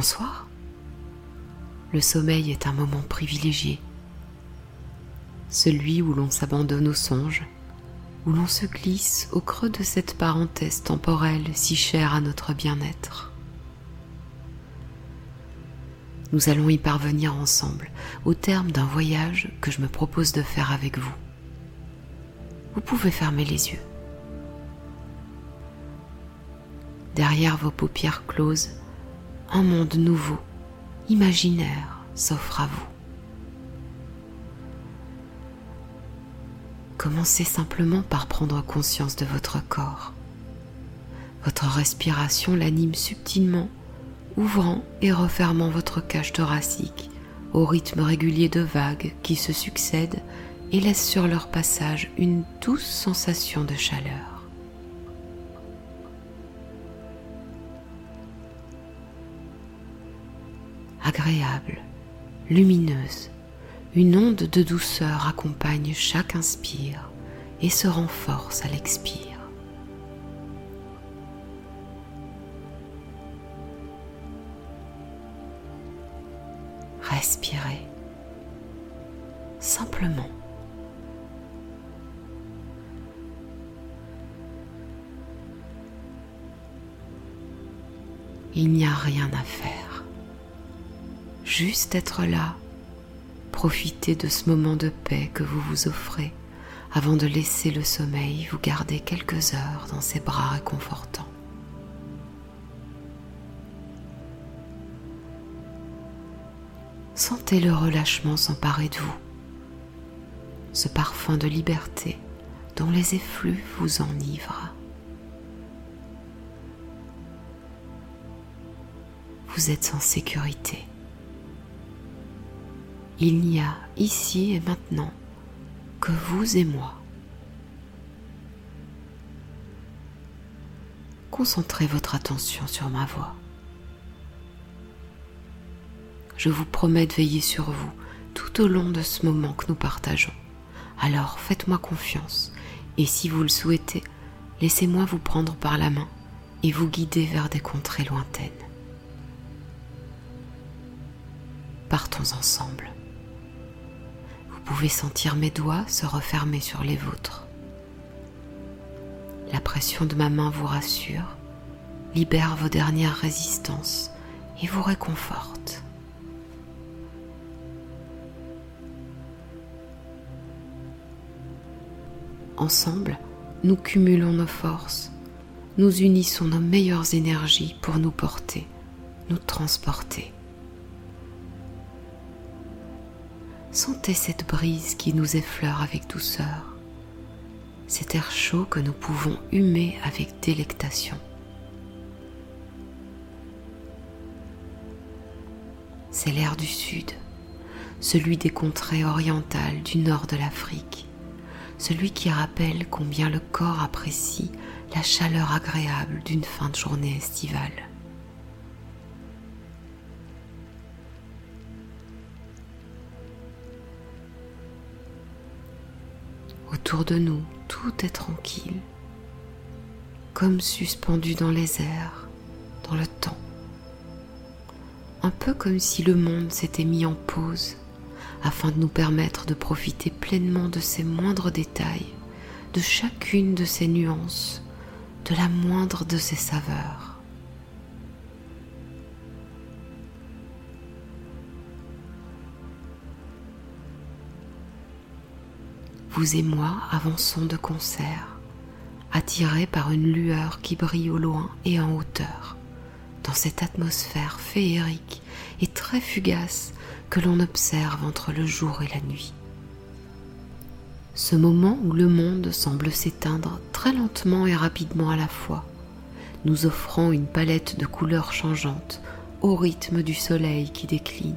Bonsoir. Le sommeil est un moment privilégié, celui où l'on s'abandonne aux songes, où l'on se glisse au creux de cette parenthèse temporelle si chère à notre bien-être. Nous allons y parvenir ensemble au terme d'un voyage que je me propose de faire avec vous. Vous pouvez fermer les yeux. Derrière vos paupières closes, un monde nouveau, imaginaire, s'offre à vous. Commencez simplement par prendre conscience de votre corps. Votre respiration l'anime subtilement, ouvrant et refermant votre cage thoracique au rythme régulier de vagues qui se succèdent et laissent sur leur passage une douce sensation de chaleur. Agréable, lumineuse, une onde de douceur accompagne chaque inspire et se renforce à l'expire. Respirez simplement. Il n'y a rien à faire. Juste être là, profitez de ce moment de paix que vous vous offrez avant de laisser le sommeil vous garder quelques heures dans ses bras réconfortants. Sentez le relâchement s'emparer de vous, ce parfum de liberté dont les effluves vous enivrent. Vous êtes en sécurité. Il n'y a ici et maintenant que vous et moi. Concentrez votre attention sur ma voix. Je vous promets de veiller sur vous tout au long de ce moment que nous partageons. Alors faites-moi confiance et si vous le souhaitez, laissez-moi vous prendre par la main et vous guider vers des contrées lointaines. Partons ensemble. Vous pouvez sentir mes doigts se refermer sur les vôtres. La pression de ma main vous rassure, libère vos dernières résistances et vous réconforte. Ensemble, nous cumulons nos forces, nous unissons nos meilleures énergies pour nous porter, nous transporter. Sentez cette brise qui nous effleure avec douceur, cet air chaud que nous pouvons humer avec délectation. C'est l'air du sud, celui des contrées orientales du nord de l'Afrique, celui qui rappelle combien le corps apprécie la chaleur agréable d'une fin de journée estivale. Autour de nous, tout est tranquille, comme suspendu dans les airs, dans le temps. Un peu comme si le monde s'était mis en pause afin de nous permettre de profiter pleinement de ses moindres détails, de chacune de ses nuances, de la moindre de ses saveurs. Vous et moi avançons de concert, attirés par une lueur qui brille au loin et en hauteur, dans cette atmosphère féerique et très fugace que l'on observe entre le jour et la nuit. Ce moment où le monde semble s'éteindre très lentement et rapidement à la fois, nous offrant une palette de couleurs changeantes au rythme du soleil qui décline.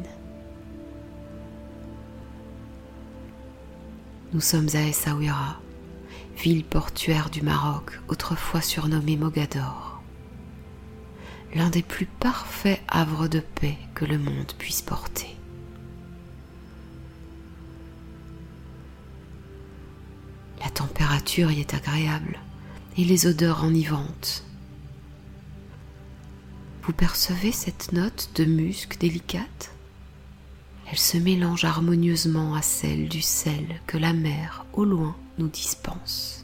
Nous sommes à Essaouira, ville portuaire du Maroc, autrefois surnommée Mogador, l'un des plus parfaits havres de paix que le monde puisse porter. La température y est agréable et les odeurs enivrantes. Vous percevez cette note de musc délicate? Elle se mélange harmonieusement à celle du sel que la mer, au loin, nous dispense.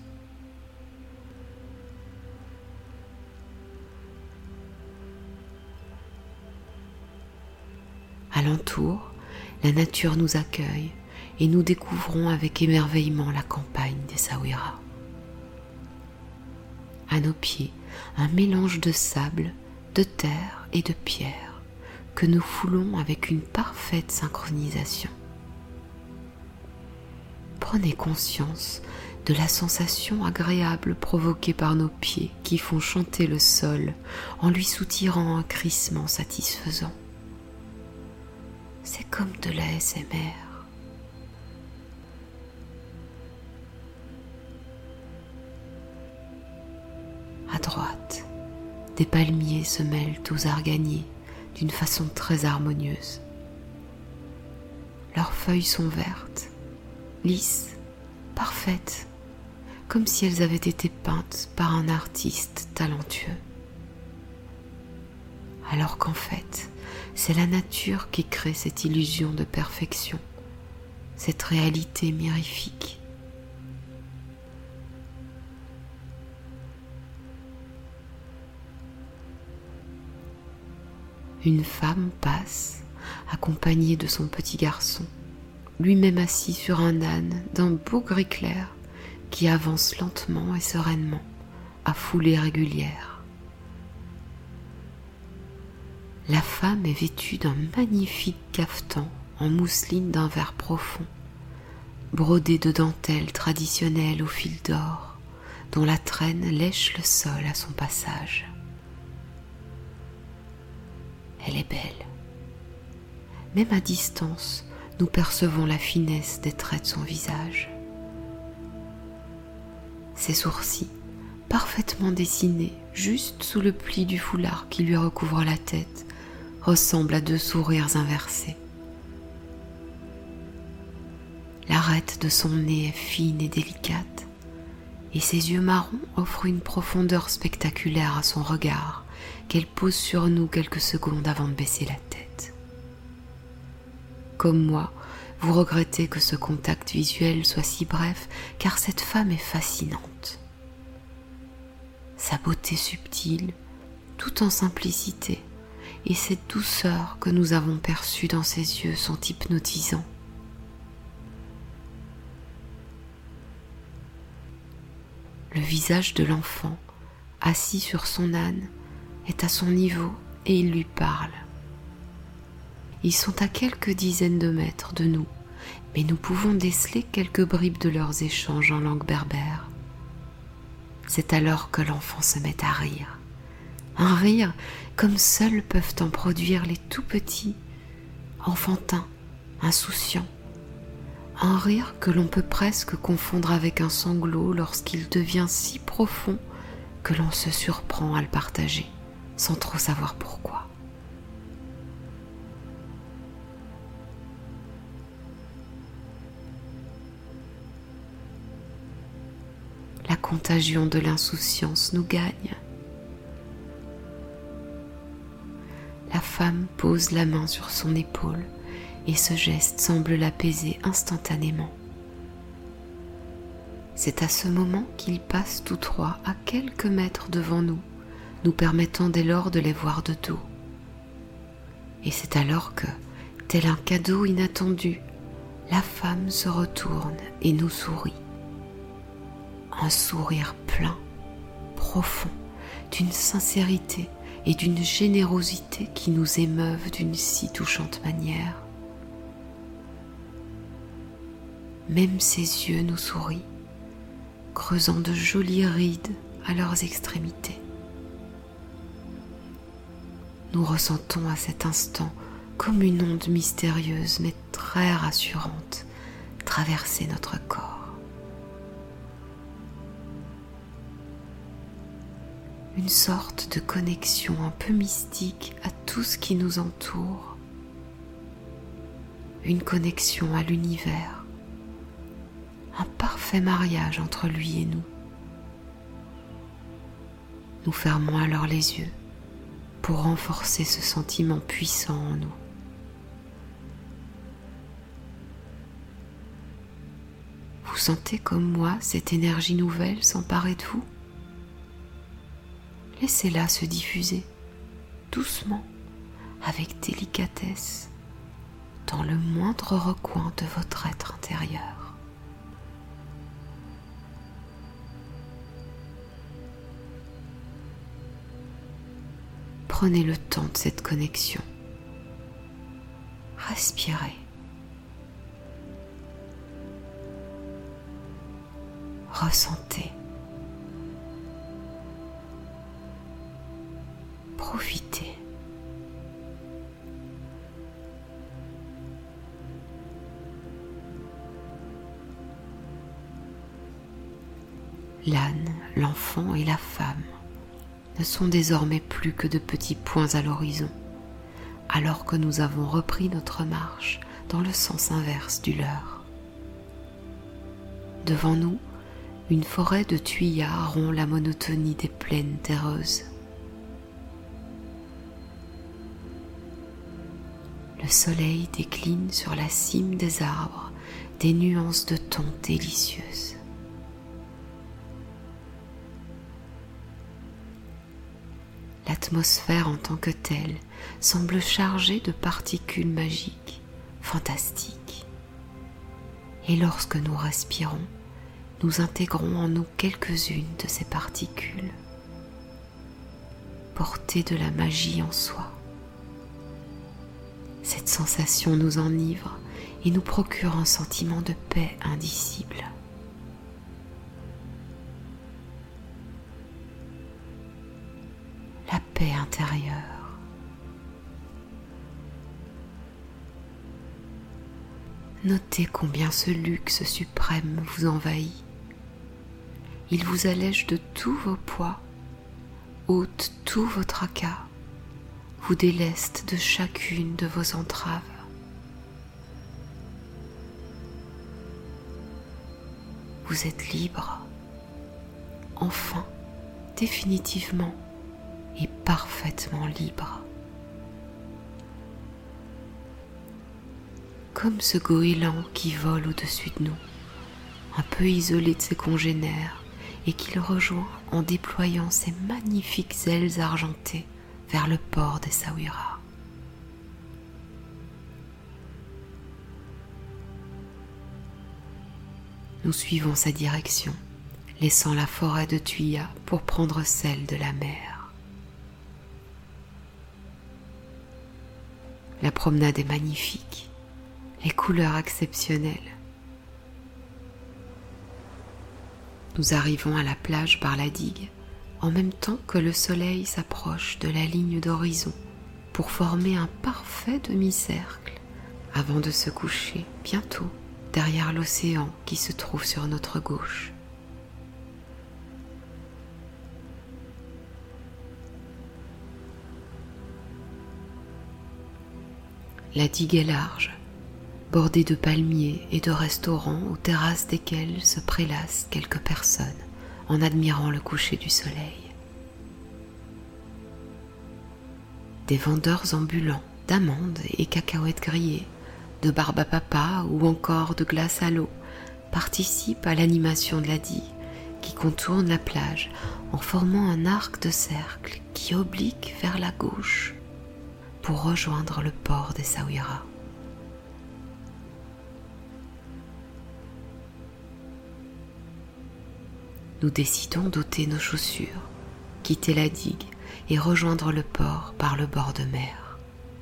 Alentour, la nature nous accueille et nous découvrons avec émerveillement la campagne d'Essaouira. À nos pieds, un mélange de sable, de terre et de pierre que nous foulons avec une parfaite synchronisation. Prenez conscience de la sensation agréable provoquée par nos pieds qui font chanter le sol en lui soutirant un crissement satisfaisant. C'est comme de l'ASMR. À droite, des palmiers se mêlent aux arganiers d'une façon très harmonieuse. Leurs feuilles sont vertes, lisses, parfaites, comme si elles avaient été peintes par un artiste talentueux. Alors qu'en fait, c'est la nature qui crée cette illusion de perfection, cette réalité mirifique. Une femme passe, accompagnée de son petit garçon, lui-même assis sur un âne d'un beau gris clair qui avance lentement et sereinement, à foulée régulière. La femme est vêtue d'un magnifique cafetan en mousseline d'un vert profond, brodé de dentelles traditionnelles au fil d'or, dont la traîne lèche le sol à son passage. Elle est belle. Même à distance, nous percevons la finesse des traits de son visage. Ses sourcils, parfaitement dessinés juste sous le pli du foulard qui lui recouvre la tête, ressemblent à deux sourires inversés. L'arête de son nez est fine et délicate, et ses yeux marrons offrent une profondeur spectaculaire à son regard qu'elle pose sur nous quelques secondes avant de baisser la tête. Comme moi, vous regrettez que ce contact visuel soit si bref, car cette femme est fascinante. Sa beauté subtile, tout en simplicité, et cette douceur que nous avons perçue dans ses yeux sont hypnotisants. Le visage de l'enfant, assis sur son âne, est à son niveau et il lui parle. Ils sont à quelques dizaines de mètres de nous, mais nous pouvons déceler quelques bribes de leurs échanges en langue berbère. C'est alors que l'enfant se met à rire. Un rire comme seuls peuvent en produire les tout petits, enfantins, insouciants. Un rire que l'on peut presque confondre avec un sanglot lorsqu'il devient si profond que l'on se surprend à le partager, sans trop savoir pourquoi. La contagion de l'insouciance nous gagne. La femme pose la main sur son épaule et ce geste semble l'apaiser instantanément. C'est à ce moment qu'ils passent tous trois à quelques mètres devant nous, nous permettant dès lors de les voir de dos. Et c'est alors que, tel un cadeau inattendu, la femme se retourne et nous sourit. Un sourire plein, profond, d'une sincérité et d'une générosité qui nous émeuvent d'une si touchante manière. Même ses yeux nous sourient, creusant de jolies rides à leurs extrémités. Nous ressentons à cet instant comme une onde mystérieuse mais très rassurante traverser notre corps. Une sorte de connexion un peu mystique à tout ce qui nous entoure, une connexion à l'univers, un parfait mariage entre lui et nous. Nous fermons alors les yeux pour renforcer ce sentiment puissant en nous. Vous sentez comme moi cette énergie nouvelle s'emparer de vous? Laissez-la se diffuser doucement, avec délicatesse, dans le moindre recoin de votre être intérieur. Prenez le temps de cette connexion. Respirez. Ressentez. Profitez. L'âne, l'enfant et la femme ne sont désormais plus que de petits points à l'horizon, alors que nous avons repris notre marche dans le sens inverse du leur. Devant nous, une forêt de thuillas rompt la monotonie des plaines terreuses. Le soleil décline sur la cime des arbres des nuances de tons délicieuses. L'atmosphère en tant que telle semble chargée de particules magiques, fantastiques. Et lorsque nous respirons, nous intégrons en nous quelques-unes de ces particules, portées de la magie en soi. Cette sensation nous enivre et nous procure un sentiment de paix indicible. La paix intérieure. Notez combien ce luxe suprême vous envahit. Il vous allège de tous vos poids, ôte tous vos tracas, vous déleste de chacune de vos entraves. Vous êtes libre, enfin, définitivement et parfaitement libre. Comme ce goéland qui vole au-dessus de nous, un peu isolé de ses congénères et qu'il rejoint en déployant ses magnifiques ailes argentées vers le port d'Essaouira. Nous suivons sa direction, laissant la forêt de thuillas pour prendre celle de la mer. La promenade est magnifique, les couleurs exceptionnelles. Nous arrivons à la plage par la digue, en même temps que le soleil s'approche de la ligne d'horizon pour former un parfait demi-cercle avant de se coucher bientôt derrière l'océan qui se trouve sur notre gauche. La digue est large, bordée de palmiers et de restaurants aux terrasses desquels se prélassent quelques personnes en admirant le coucher du soleil. Des vendeurs ambulants d'amandes et cacahuètes grillées, de barbe à papa ou encore de glace à l'eau participent à l'animation de la digue qui contourne la plage en formant un arc de cercle qui oblique vers la gauche pour rejoindre le port d'Essaouira. Nous décidons d'ôter nos chaussures, quitter la digue et rejoindre le port par le bord de mer.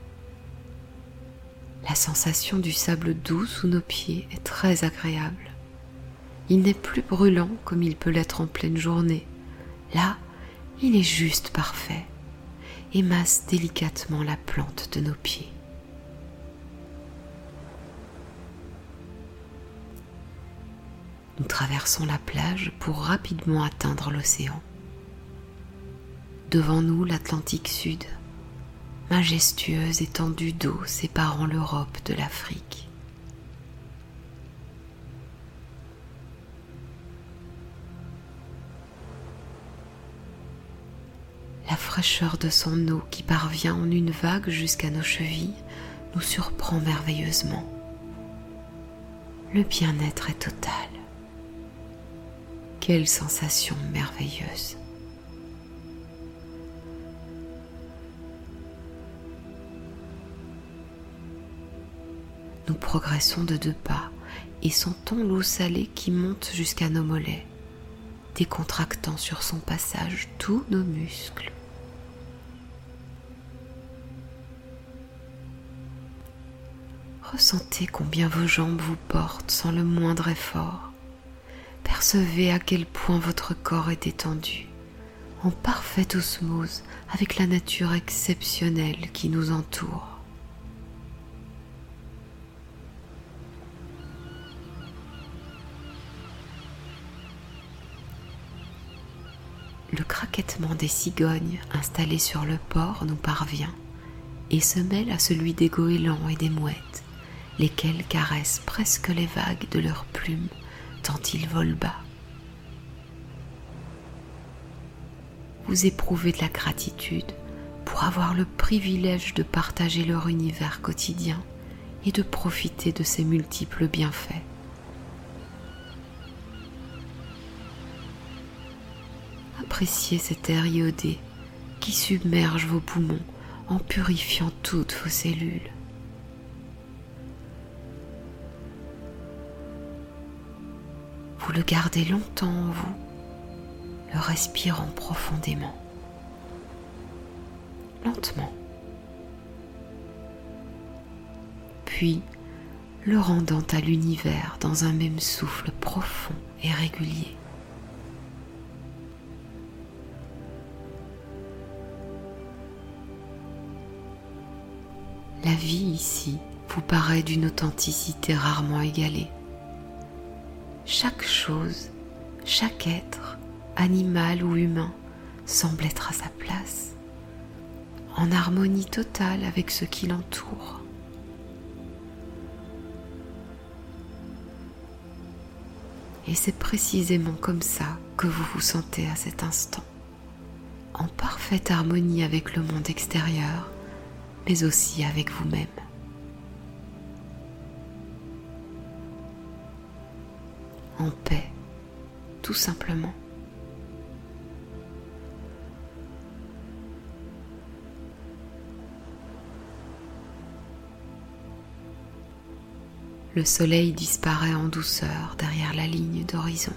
La sensation du sable doux sous nos pieds est très agréable. Il n'est plus brûlant comme il peut l'être en pleine journée. Là, il est juste parfait et masse délicatement la plante de nos pieds. Nous traversons la plage pour rapidement atteindre l'océan. Devant nous, l'Atlantique Sud, majestueuse étendue d'eau séparant l'Europe de l'Afrique. La fraîcheur de son eau qui parvient en une vague jusqu'à nos chevilles nous surprend merveilleusement. Le bien-être est total. Quelle sensation merveilleuse! Nous progressons de 2 pas et sentons l'eau salée qui monte jusqu'à nos mollets, décontractant sur son passage tous nos muscles. Ressentez combien vos jambes vous portent sans le moindre effort. Percevez à quel point votre corps est détendu, en parfaite osmose avec la nature exceptionnelle qui nous entoure. Le craquettement des cigognes installées sur le port nous parvient et se mêle à celui des goélands et des mouettes, lesquels caressent presque les vagues de leurs plumes tant ils volent bas. Vous éprouvez de la gratitude pour avoir le privilège de partager leur univers quotidien et de profiter de ses multiples bienfaits. Appréciez cet air iodé qui submerge vos poumons en purifiant toutes vos cellules. Vous le gardez longtemps en vous, le respirant profondément, lentement, puis le rendant à l'univers dans un même souffle profond et régulier. La vie ici vous paraît d'une authenticité rarement égalée. Chaque chose, chaque être, animal ou humain, semble être à sa place, en harmonie totale avec ce qui l'entoure. Et c'est précisément comme ça que vous vous sentez à cet instant, en parfaite harmonie avec le monde extérieur, mais aussi avec vous-même. En paix, tout simplement. Le soleil disparaît en douceur derrière la ligne d'horizon.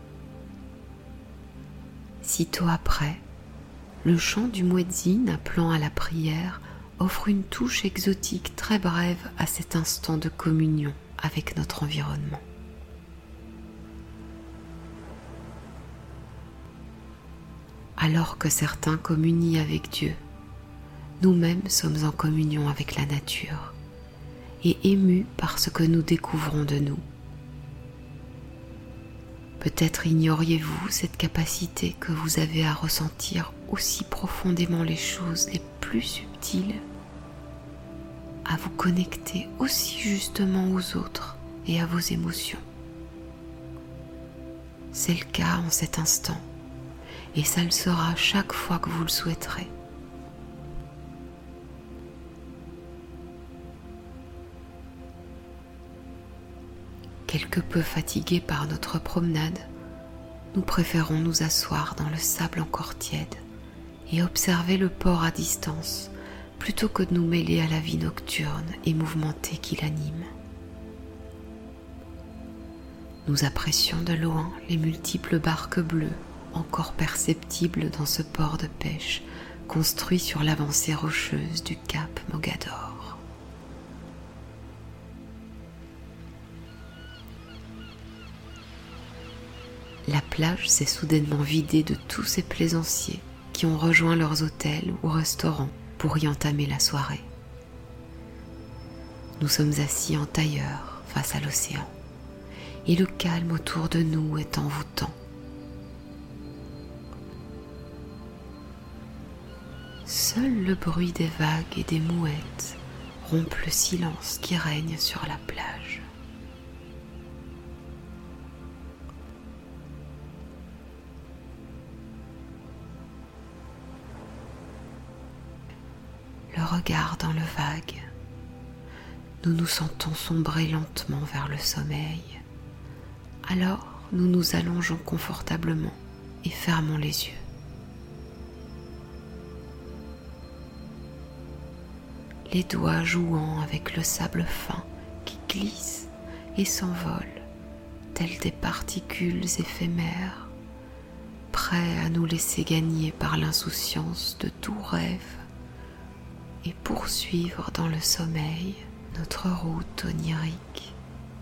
Sitôt après, le chant du muezzin appelant à la prière offre une touche exotique très brève à cet instant de communion avec notre environnement. Alors que certains communient avec Dieu, nous-mêmes sommes en communion avec la nature et émus par ce que nous découvrons de nous. Peut-être ignoriez-vous cette capacité que vous avez à ressentir aussi profondément les choses les plus subtiles, à vous connecter aussi justement aux autres et à vos émotions. C'est le cas en cet instant, et ça le sera chaque fois que vous le souhaiterez. Quelque peu fatigués par notre promenade, nous préférons nous asseoir dans le sable encore tiède et observer le port à distance plutôt que de nous mêler à la vie nocturne et mouvementée qui l'anime. Nous apprécions de loin les multiples barques bleues encore perceptibles dans ce port de pêche construit sur l'avancée rocheuse du cap Mogador. La plage s'est soudainement vidée de tous ces plaisanciers qui ont rejoint leurs hôtels ou restaurants pour y entamer la soirée. Nous sommes assis en tailleur face à l'océan et le calme autour de nous est envoûtant. Seul le bruit des vagues et des mouettes rompt le silence qui règne sur la plage. le regard dans le vague. Nous nous sentons sombrer lentement vers le sommeil. Alors, nous nous allongeons confortablement et fermons les yeux. Les doigts jouant avec le sable fin qui glisse et s'envole, tels des particules éphémères, prêts à nous laisser gagner par l'insouciance de tout rêve et poursuivre dans le sommeil notre route onirique.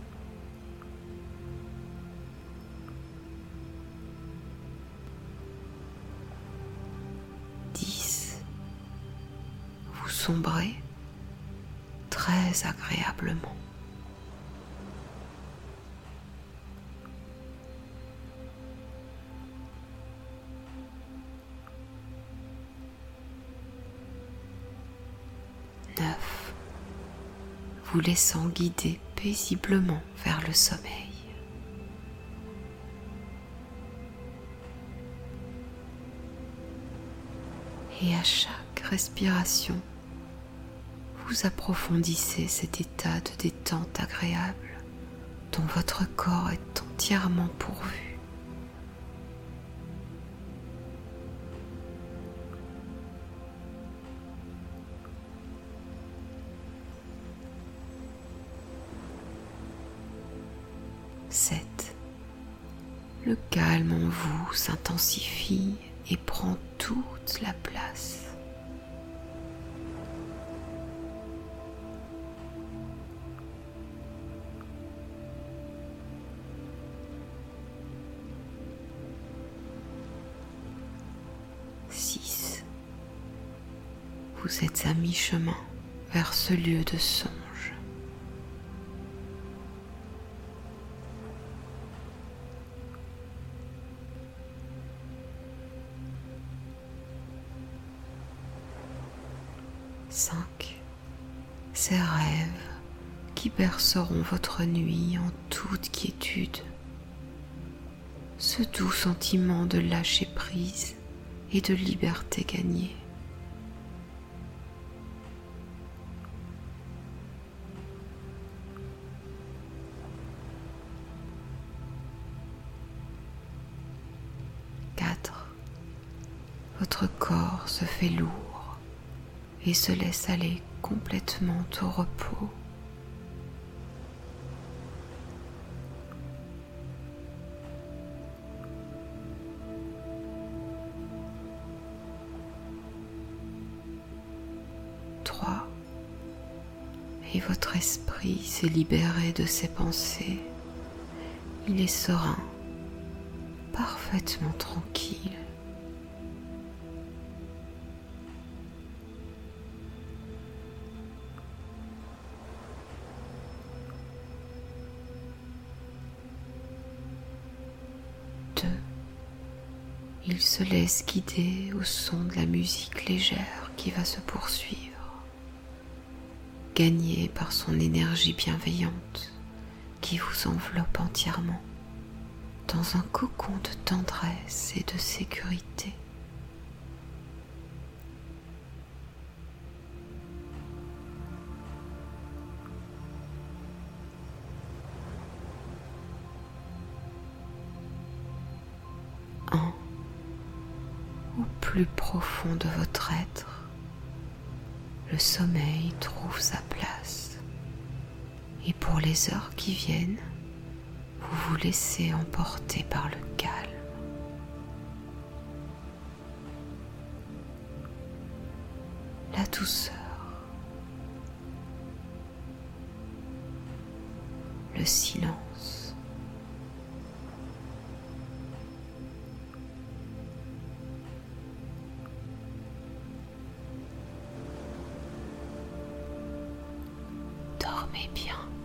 Vous sombrez très agréablement. 9. Vous laissant guider paisiblement vers le sommeil. Et à chaque respiration, vous approfondissez cet état de détente agréable dont votre corps est entièrement pourvu. Le calme en vous s'intensifie et prend toute la place. 6. Vous êtes à mi-chemin vers ce lieu de songe. 5. Ces rêves qui berceront votre nuit en toute quiétude. Ce doux sentiment de lâcher prise et de liberté gagnée. 4. Votre corps se fait lourd et se laisse aller complètement au repos. 3. Et votre esprit s'est libéré de ses pensées. Il est serein, parfaitement tranquille. 2. Il se laisse guider au son de la musique légère qui va se poursuivre, gagné par son énergie bienveillante qui vous enveloppe entièrement dans un cocon de tendresse et de sécurité. Au plus profond de votre être, le sommeil trouve sa place. Et pour les heures qui viennent, vous vous laissez emporter par le calme. La douceur, le silence, dormez bien.